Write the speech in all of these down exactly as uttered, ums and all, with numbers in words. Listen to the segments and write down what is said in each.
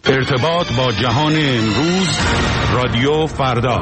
ارتباط با جهان امروز، رادیو فردا.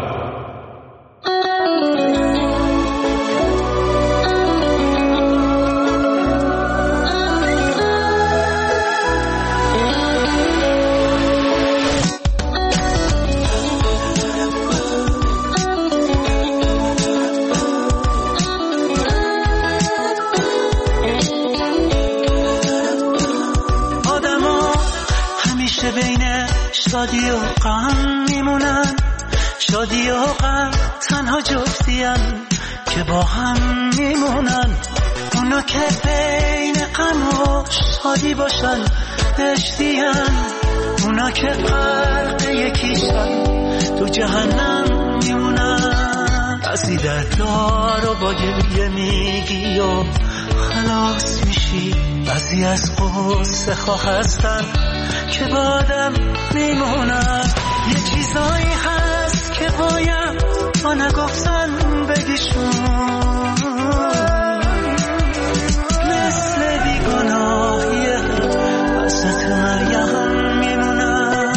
شادی و غم میمونن، شادی و غم تنها جفتین که با هم میمونن. اونا که بین غم و شادی باشن دشتین، اونا که غرق یکیشن تو جهنم میمونن. بعضی دردار و با گریه میگی و خلاص میشی، بعضی از قصه ها هستن که با آدم میمونن. یه چیزایی هست که باید با نگفتن بگیشون، مثل بیگناهی حضرت مریم میمونن.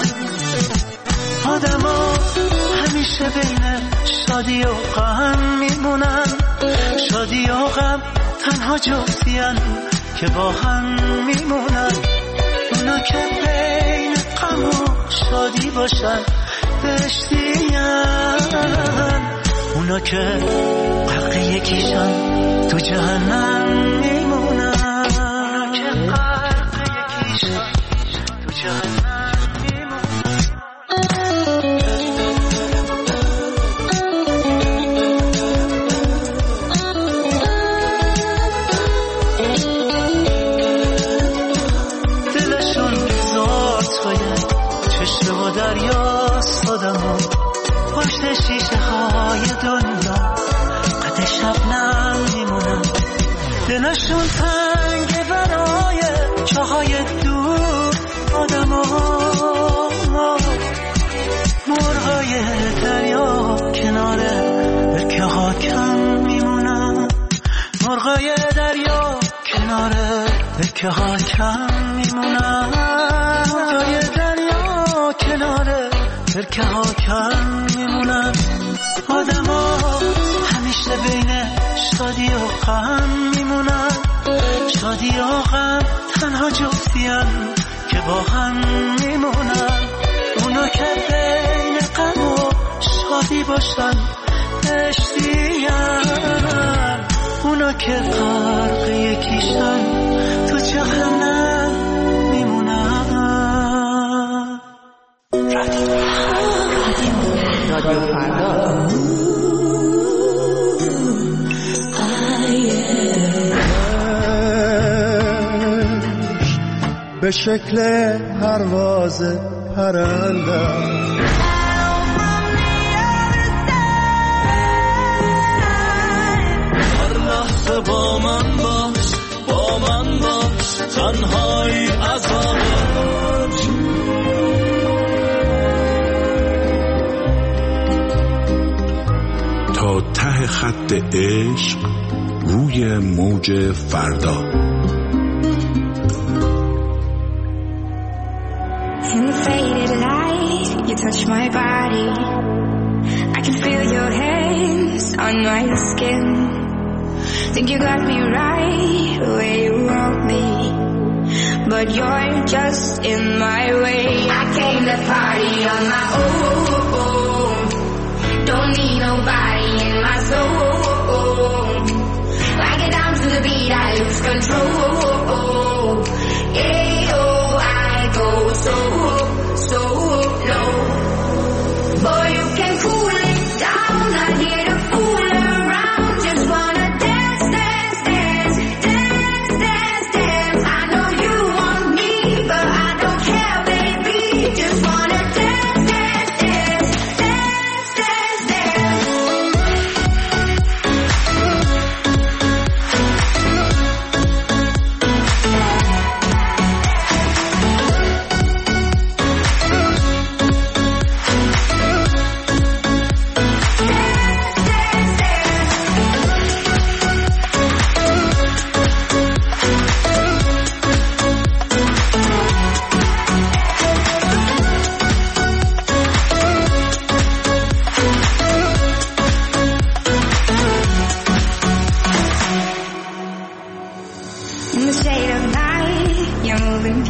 آدم ها همیشه بین شادی و غم میمونن، شادی و غم تنها جفتین که با هم میمونن. اونا که بین غم و شادی باشن بهشتین، اونا که غرق یکیشن تو جهنم میمونن. اونا که غرق یکیشن تو جهنم میمونن. دریاست آدمو پشت شیشه های دنیا قد شبنم میمونن. دلشون تنگه برای چاهای دور آدمو، مرغای دریا کنار برکه ها کم میمونن. مرغای دریا کنار برکه ها کم میمونن. مرغای دریا کنار برکه ها کم میمونن. آدم ها همیشه بین شادی و غم میمونن، شادی و غم تنها جفتین که با هم میمونن. اونا که بین غم و شادی باشن بهشتین، اونا که غرق یکیشن تو جهنم میمونن. رادیو فردا. به شکل پرواز پرنده هر لحظه با من باش، با من باش، تنهایی عذابت. تا ته خط عشق روی موج فردا. In the faded light, you touch my body. I can feel your hands on my skin. Think you got me right where you want me, but you're just in my way. I came to party on my own, don't need nobody in my soul. I get down to the beat, I lose control. Yeah, oh, I go so, so low. Boy, you can cool it down, not here to fool around. Just wanna dance, dance, dance, dance, dance, dance. I know you want me, but I don't care, baby. Just wanna dance, dance, dance, dance, dance, dance.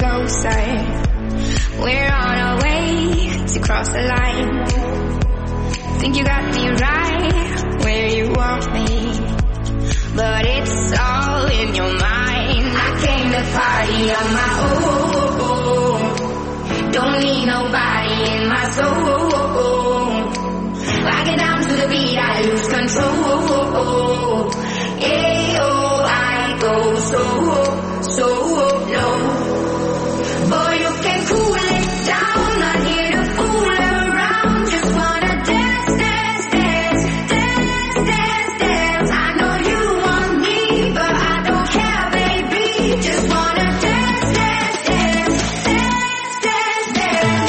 ghost sign. We're on our way to cross the line. Think you got me right where you want me, but it's all in your mind. I came to party on my own. Don't need nobody in my soul. I get down to the beat, I lose control. Ayo, I go so, so low. Boy, you can cool it down. Not here to fool around. Just wanna dance, dance, dance, dance, dance, dance. I know you want me, but I don't care, baby. Just wanna dance, dance, dance, dance, dance, dance.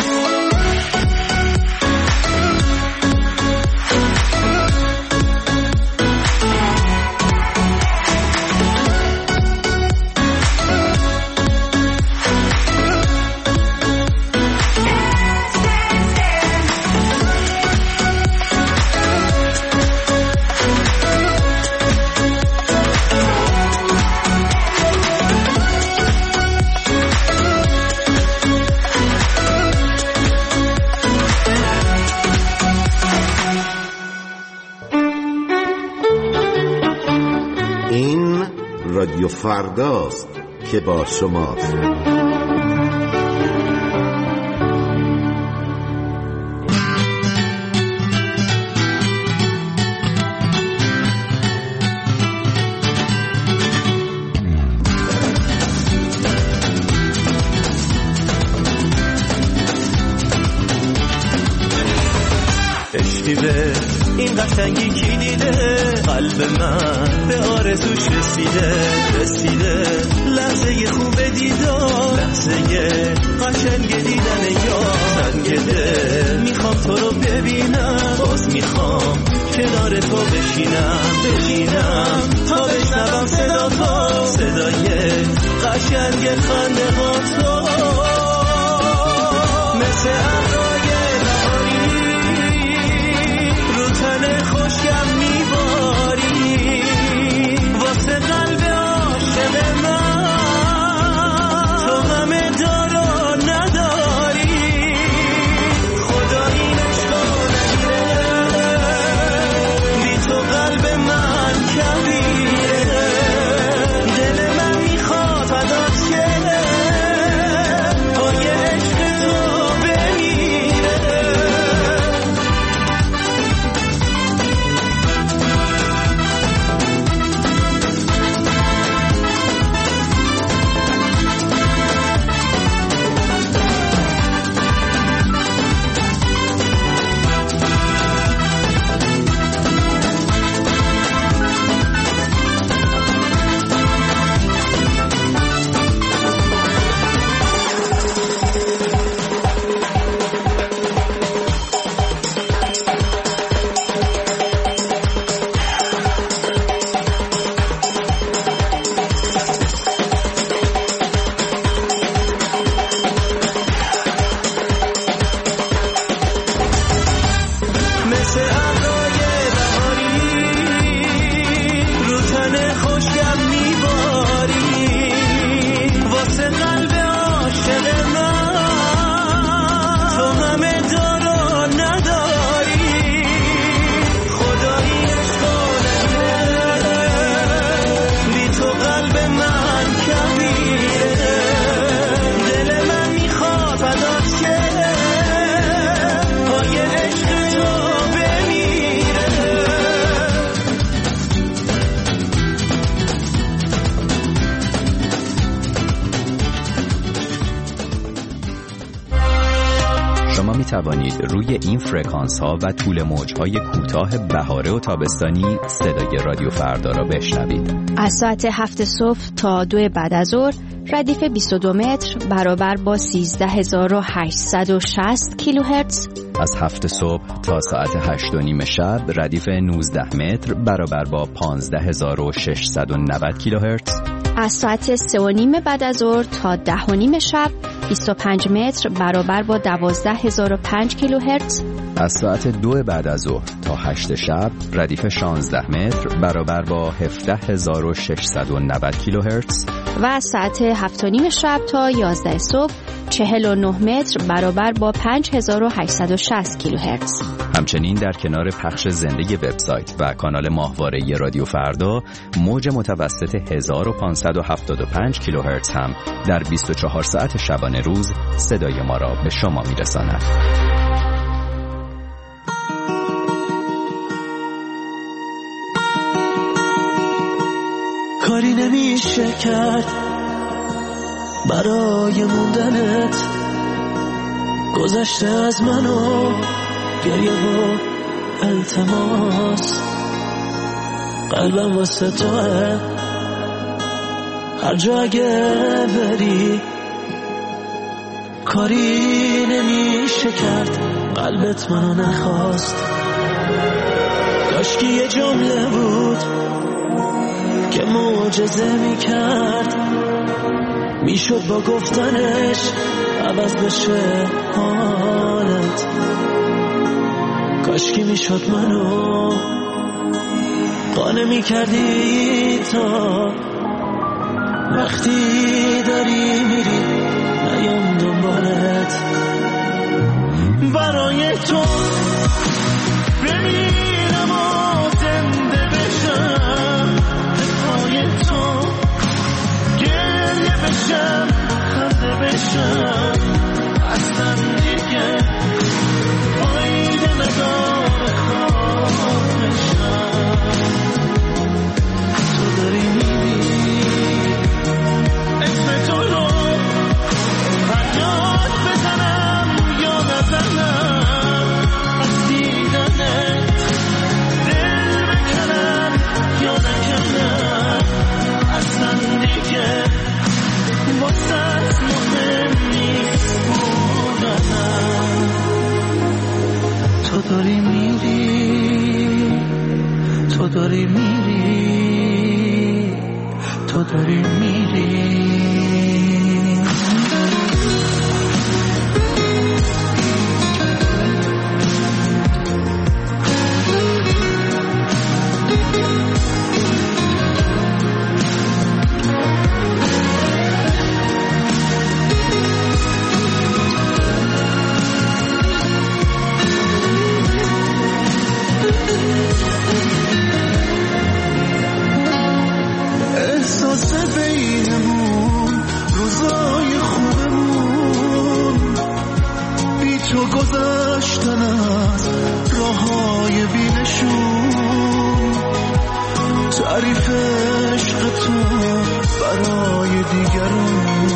این رادیو فرداست که با شماست. عشقی به این قشنگی کی دیده، قلب من به آرزوش رسیده رسیده. لحظه خوب دیدار، لحظه قشنگ دیدن یار. تنگ دل میخوام تو رو ببینم، باز میخوام کنار تو بشینم بشینم تا بشنوم صدا تو، صدای قشنگ خنده ها تو. مثل ابرای تن خوشم میباری، واسه قلب عاشق من تو همه دارا نداری. خدا این عشقا نگیره، بی تو قلب من کبیره. دل من میخواد فدات شه، پای عشق تو بمیره. توانید روی این فرکانس ها و طول موج های کوتاه بهاره و تابستانی صدای رادیو فردا را بشنوید. از ساعت هفت صبح تا دو بعد از ظهر ردیف بیست و دو متر برابر با سیزده هزار و هشتصد و شصت کیلوهرتز. از هفت صبح تا ساعت هشت و نیم شب ردیف نوزده متر برابر با پانزده هزار و ششصد و نود کیلوهرتز. از ساعت سه و نیم بعد از ظهر تا ده و نیم شب بیست و پنج متر برابر با دوازده هزار و پنج کیلوهرتز. از ساعت دو بعد از ظهر تا هشت شب ردیف شانزده متر برابر با هفده هزار و ششصد و نود کیلوهرتز. و ساعت هفت و نیم شب تا یازده صبح چهل و نه متر برابر با پنج هزار و هشتصد و شصت کیلوهرتز. همچنین در کنار پخش زنده وبسایت و کانال ماهواره رادیو فردا، موج متوسط هزار و پانصد و هفتاد و پنج کیلوهرتز هم در بیست و چهار ساعت شبانه روز صدای ما را به شما میرساند. کاری نمیشه کرد برای موندنت، گذشته از منو گریه و التماس، قلبم واسه توه هر جا اگه بری. کاری نمیشه کرد قلبت منو نخواست، کاشکی یه جمله بود که معجزه میکرد، میشد با گفتنش عوض بشه حالت. کاشکی میشد منو قانع میکردی تا وقتی داری میری نیام دنبالت. برای تو بمیرم و زنده بشم، پای تو گریه بشم خنده بشم، اصلا دیگه فایده نداره خواهشم. تو داری میری اسم تو رو فریاد بزنم یا نزنم، از دیدنت دل بکنم یا نکنم، اصلا دیگه واسه مهم نیست بودنم. تو داری میری، تو داری میری، تو داری میری. احساس بینمون روزای خوبمون، بی تو گذشتن از راههای بینشون، تعریف عشق تو برای دیگرون،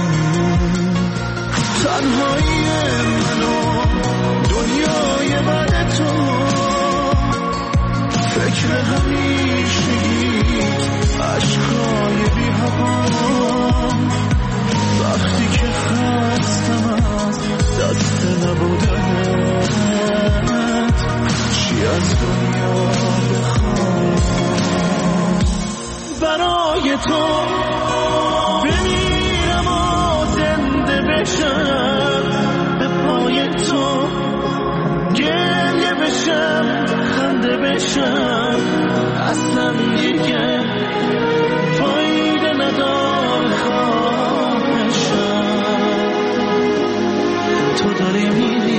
تنهایی منو دنیای بعد تو، فکر همیشگیت عشقای بی هوام، وقتی که خستم از دست نبودنت، چی از دنیا بخوام. برای تو بمیرم و زنده بشم، به پای تو گریه بشم خنده بشم، اصلا دیگه فایده نداره خواهشم. تو داری میری